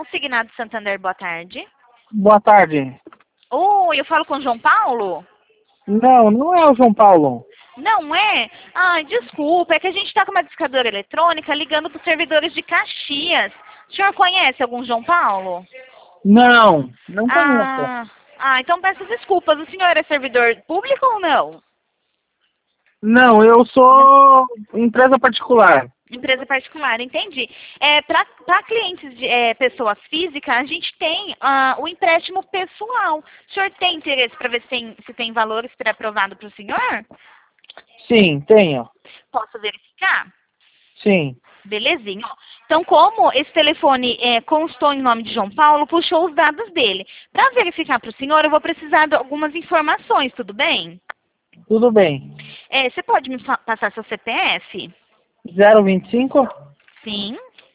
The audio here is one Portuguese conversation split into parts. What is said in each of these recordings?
Consignado Santander, boa tarde. Boa tarde. Oi, eu falo com o João Paulo? Não, não é o João Paulo. Não é? Ai, desculpa, é que a gente está com uma discadora eletrônica ligando para os servidores de Caxias. O senhor conhece algum João Paulo? Não, não conheço. Então peço desculpas. O senhor é servidor público ou não? Não, eu sou empresa particular. Empresa particular, entendi. Para clientes de pessoas físicas, a gente tem o empréstimo pessoal. O senhor tem interesse para ver se tem valores pré-aprovado para o senhor? Sim, tenho. Posso verificar? Sim. Belezinha. Ó. Então, como esse telefone constou em nome de João Paulo, puxou os dados dele. Para verificar para o senhor, eu vou precisar de algumas informações, tudo bem? Tudo bem. Você pode me passar seu CPF? 025 Sim,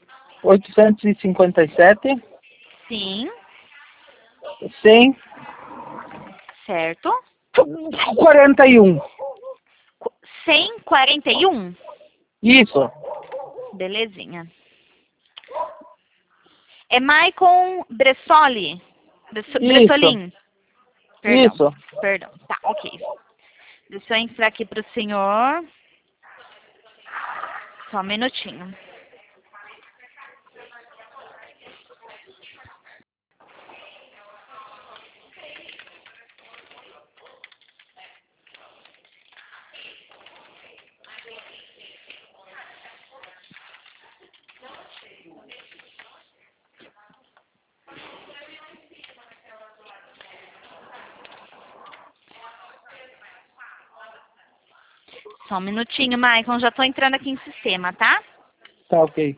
857 sim, 100 certo. 41. 141? Isso. Belezinha. É Maicon Bressoli? Bressolin? Perdão, Isso. perdão. Tá, ok. Deixa eu entrar aqui para o senhor. Só um minutinho. Só um minutinho, Maicon. Já estou entrando aqui em sistema, tá? Tá ok.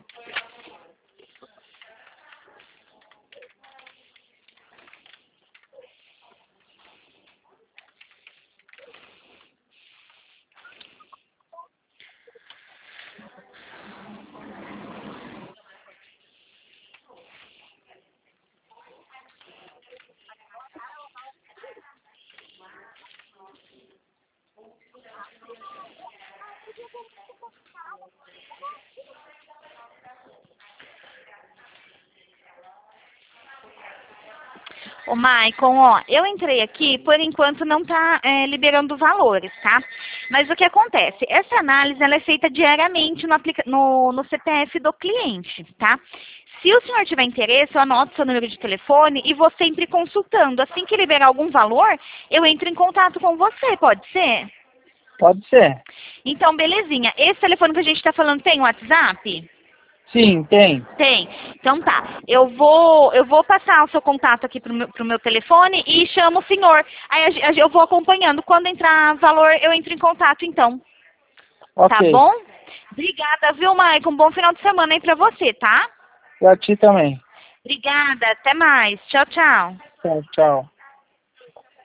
Ô, Maicon, ó, eu entrei aqui, por enquanto não está liberando valores, tá? Mas o que acontece? Essa análise ela é feita diariamente no CPF do cliente, tá? Se o senhor tiver interesse, eu anoto seu número de telefone e vou sempre consultando. Assim que liberar algum valor, eu entro em contato com você, pode ser? Pode ser. Então, belezinha. Esse telefone que a gente está falando tem WhatsApp? Sim, tem. Tem. Então tá. Eu vou passar o seu contato aqui pro meu telefone e chamo o senhor. Aí eu vou acompanhando. Quando entrar valor, eu entro em contato então. Tá Ok. bom? Obrigada, viu, Maicon? Bom final de semana aí pra você, tá? Pra ti também. Obrigada. Até mais. Tchau, tchau. Tchau, tchau.